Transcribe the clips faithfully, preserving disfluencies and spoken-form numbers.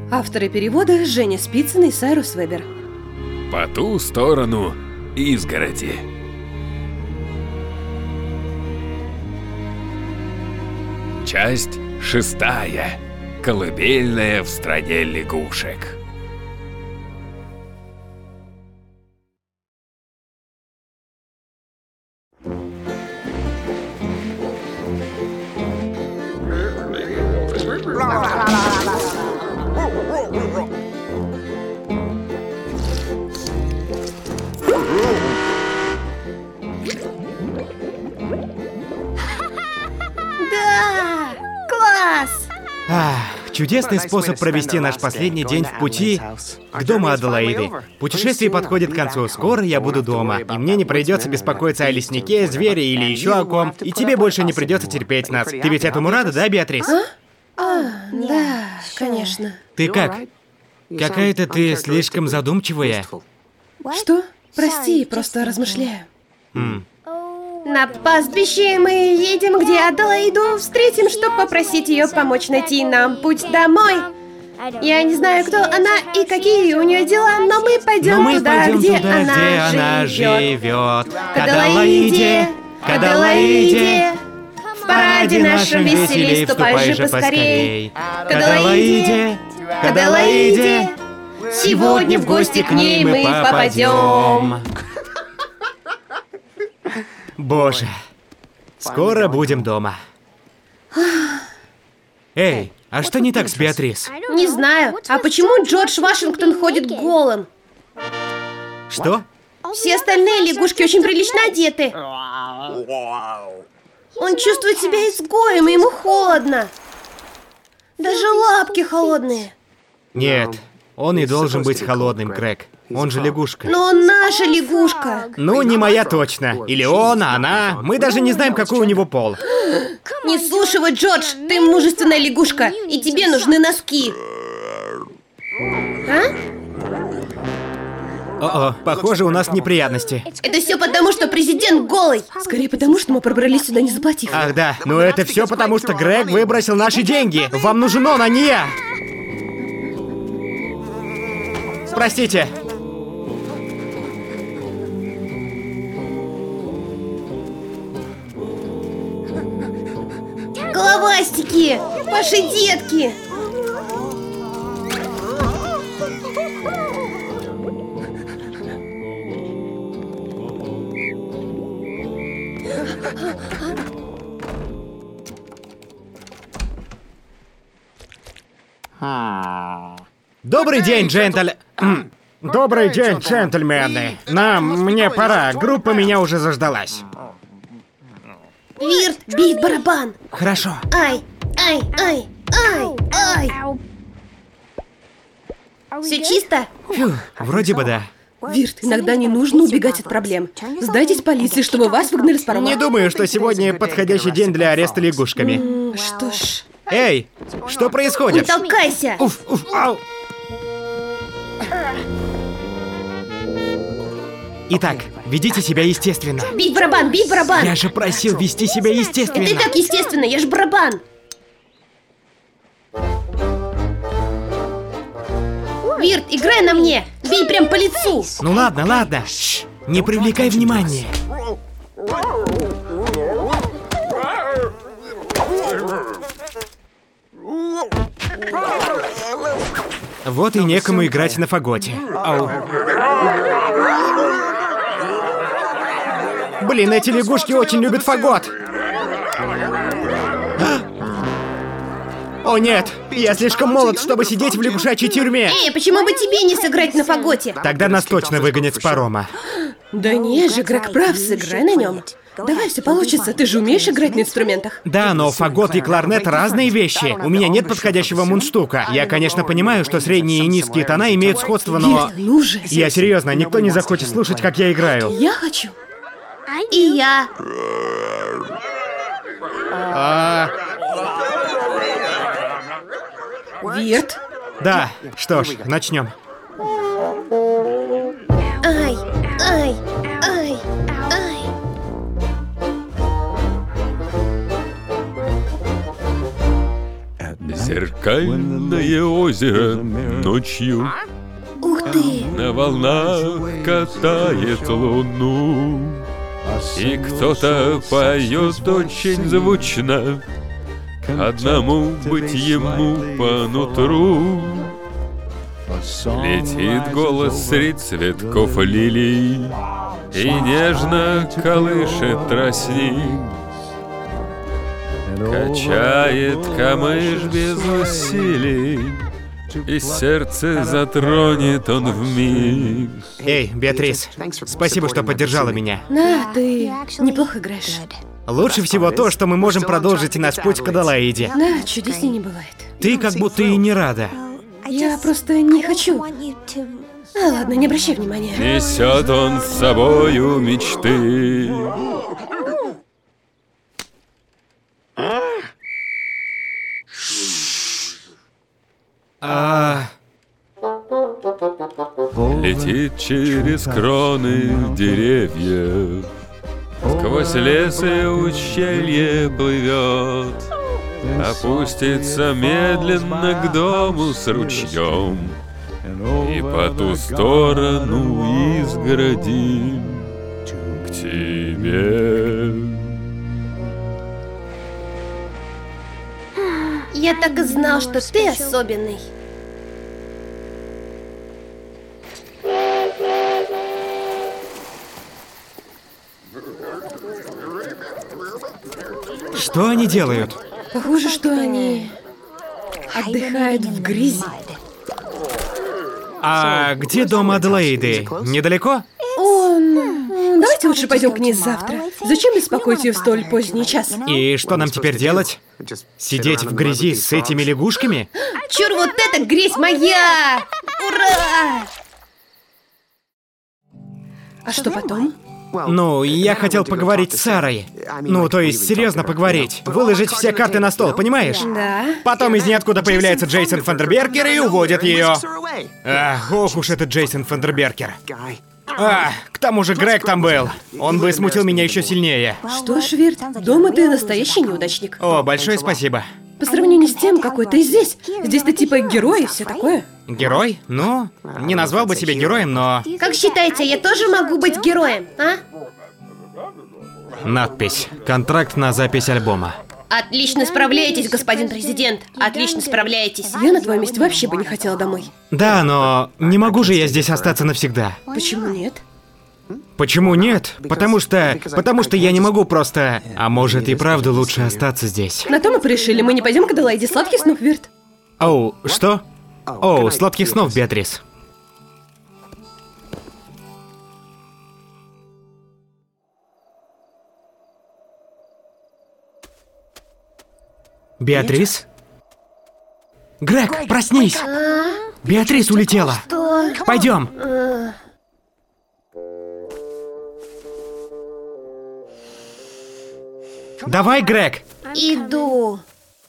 Авторы перевода Женя Спицын и Сайрус Вебер. По ту сторону изгороди. Часть шестая. Колыбельная в стране лягушек. Да! Класс! Ах, чудесный способ провести наш последний день в пути к дому Аделаиды. Путешествие подходит к концу. Скоро я буду дома, и мне не придется беспокоиться о леснике, звере или еще о ком. И тебе больше не придется терпеть нас. Ты ведь этому рада, да, Беатрис? А? А, да, конечно. Ты как? Какая-то ты слишком задумчивая. Что? Прости, просто размышляю. М. На пастбище мы едем, где Аделаиду встретим, чтобы попросить ее помочь найти нам путь домой. Я не знаю, кто она и какие у нее дела, но мы пойдем Но мы туда, пойдем где, туда, она, где она живет. живет. К Аделаиде, к Аделаиде, в параде нашем веселей, ступай же поскорей. К Аделаиде, к Аделаиде, сегодня в гости к ней мы попадем. Боже, скоро будем дома. Эй, а что не так с Беатрис? Не знаю, а почему Джордж Вашингтон ходит голым? Что? Все остальные лягушки очень прилично одеты. Он чувствует себя изгоем, и ему холодно. Даже лапки холодные. Нет, он и должен быть холодным, Грег. Он же лягушка. Но он наша лягушка. Ну, не моя точно. Или он, она. Мы даже не знаем, какой у него пол. Не слушай его, Джордж, ты мужественная лягушка, и тебе нужны носки. А? О-о, похоже, у нас неприятности. Это все потому, что президент голый. Скорее потому, что мы пробрались сюда, не заплатив. Ах да, но это все потому, что Грег выбросил наши деньги. Вам нужен он, а не я. Простите. Головастики, ваши детки. Добрый день, джентль... Добрый день, джентльмены. Нам, мне пора, группа меня уже заждалась. Вирт, бей в барабан. Хорошо. Ай, ай, ай, ай, ай. Все чисто? Фью, вроде бы да. Вирт, иногда не нужно убегать от проблем. Сдайтесь полиции, чтобы вас выгнали с парома. Не думаю, что сегодня подходящий день для ареста лягушками. М, Что ж... Эй, что Не происходит? толкайся. Уф, уф, ау. Итак, ведите себя естественно. Бей в барабан, бей в барабан. Я же просил вести себя Это и естественно. так естественно, я ж барабан. Вирт, играй на мне. Бей прям по лицу. Ну ладно, ладно. Шш, не привлекай внимания. Вот и некому играть на фаготе. Ау. Блин, эти лягушки очень любят фагот. О нет, я слишком молод, чтобы сидеть в лягушачьей тюрьме. Эй, почему бы тебе не сыграть на фаготе? Тогда нас точно выгонят с парома. Да нет же, Грег прав, сыграй на нем. Давай, все получится, ты же умеешь играть на инструментах. Да, но фагот и кларнет разные вещи. У меня нет подходящего мундштука. Я, конечно, понимаю, что средние и низкие тона имеют сходство, но... Вирт, ну же. Я серьезно, никто не захочет слушать, как я играю. Я хочу. И я. А, Вирт. да, что ж, начнем. Ай, ай, ай, ай. Зеркальное озеро ночью Ух ты! на волнах катает луну. И кто-то поет очень звучно, одному быть ему по нутру. Летит голос средь цветков лилий и нежно колышет тростник. Качает камыш без усилий, и сердце затронет он вмиг. Эй, Беатрис, спасибо, что поддержала меня. На, ты неплохо играешь. Лучше всего то, что мы можем продолжить наш путь к Аделаиде. Да, чудесней не бывает. Ты как будто и не рада. Я просто не хочу. А, ладно, не обращай внимания. Несет он с собою мечты. А... Летит через кроны деревьев, сквозь лес и ущелье плывет, опустится медленно к дому с ручьем, и по ту сторону изгороди к тебе. Я так и знал, что ты особенный. Что они делают? Похоже, что они отдыхают в грязи. А где дом Аделаиды? Недалеко? Он... Давайте лучше пойдем к ней завтра. Зачем беспокоить ее в столь поздний час? И что нам теперь делать? Сидеть в грязи с этими лягушками? Чур, вот эта грязь моя! Ура! А что потом? Ну, я хотел поговорить с Сарой. Ну, то есть, серьезно поговорить. Выложить все карты на стол, понимаешь? Да. Потом из ниоткуда появляется Джейсон Фандерберкер и уводит ее. Ах, ох уж этот Джейсон Фандерберкер. А, к тому же Грег там был. Он бы смутил меня еще сильнее. Что ж, Вирт, дома ты настоящий неудачник. О, большое спасибо. По сравнению с тем, какой ты здесь. Здесь ты типа герой и все такое. Герой? Ну, не назвал бы себя героем, но... Как считаете, я тоже могу быть героем, а? Надпись. Контракт на запись альбома. Отлично справляетесь, господин президент. Отлично справляетесь. Я на твоем месте вообще бы не хотела домой. Да, но не могу же я здесь остаться навсегда. Почему нет? Почему нет? Потому что... Потому что я не могу просто... А может и правда лучше остаться здесь. На то мы порешили, мы не пойдем к Аделаиде. Сладких снов, Вирт. Оу, что? Оу, сладких снов, Беатрис. Беатрис? Грег, проснись! Беатрис улетела. Что? Пойдем. Давай, Грег. Иду.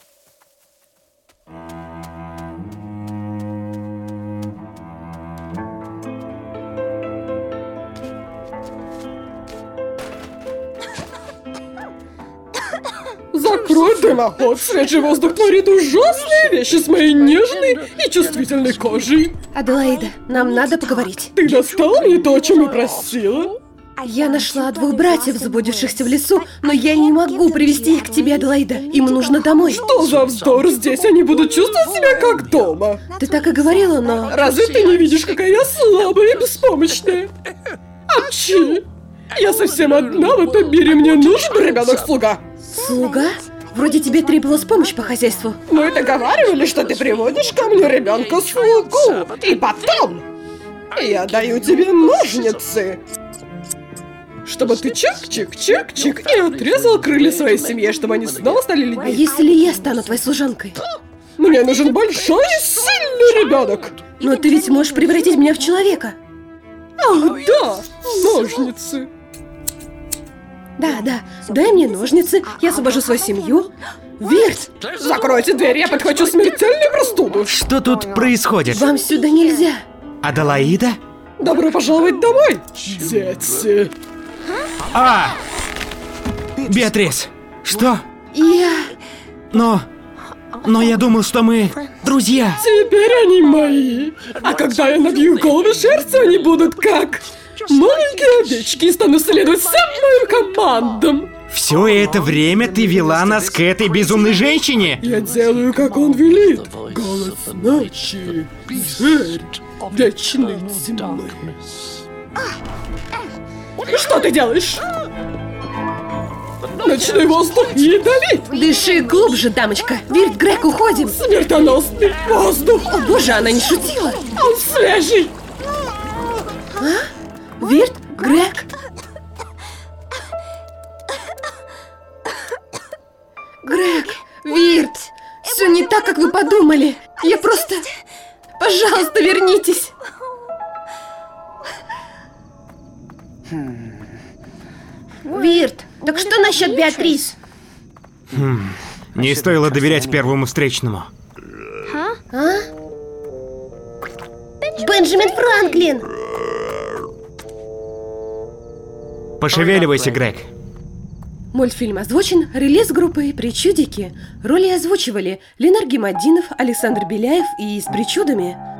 Закрой дымоход, свежий воздух творит ужасные вещи с моей нежной и чувствительной кожей. Аделаида, нам надо поговорить. Ты достала мне то, о чем я просила? Я нашла двух братьев, заблудившихся в лесу, но я не могу привести их к тебе, Аделаида. Им нужно домой. Что за вздор? Здесь они будут чувствовать себя как дома. Ты так и говорила, но... Разве ты не видишь, какая я слабая и беспомощная? Апчи! Я совсем одна в этом мире, мне нужен ребенок-слуга. Слуга? Вроде тебе требовалась помощь по хозяйству. Мы договаривались, что ты приводишь ко мне ребенка-слугу. И потом я даю тебе ножницы, чтобы ты чик-чик-чик-чик и отрезал крылья своей семье, чтобы они снова стали А людьми. если я стану твоей служанкой? Мне нужен большой и сильный ребенок. Но ты ведь можешь превратить меня в человека. Ах, да, ножницы. Да, да, дай мне ножницы, я освобожу свою семью. Вирт, Закройте дверь, я подхвачу смертельную простуду. Что тут происходит? вам сюда нельзя. Аделаида? Добро пожаловать домой, дети. А! Беатрис! Что? Я... Но... Но я думал, что мы друзья. Теперь они мои. А когда я набью голову шерстью, они будут как маленькие овечки и станут следовать всем моим командам. Все это время ты вела нас к этой безумной женщине? Я делаю, как он велит. Голос ночи, зверь, вечной тьмы. Что ты делаешь? Ночной воздух ядовит. Дыши глубже, дамочка. Вирт, Грег, уходим. Смертоносный воздух. О боже, она не шутила. Он свежий. А? Вирт, Грег. Грег, Вирт, все не так, как вы подумали. Я просто... Пожалуйста, вернитесь. Вирт, так что насчет Беатрис? Хм, не стоило доверять первому встречному. А? Бенджамин Франклин! Пошевеливайся, Грег. Мультфильм озвучен релиз-группой «Причудики». Роли озвучивали Ленар Гемаддинов, Александр Беляев и с причудами.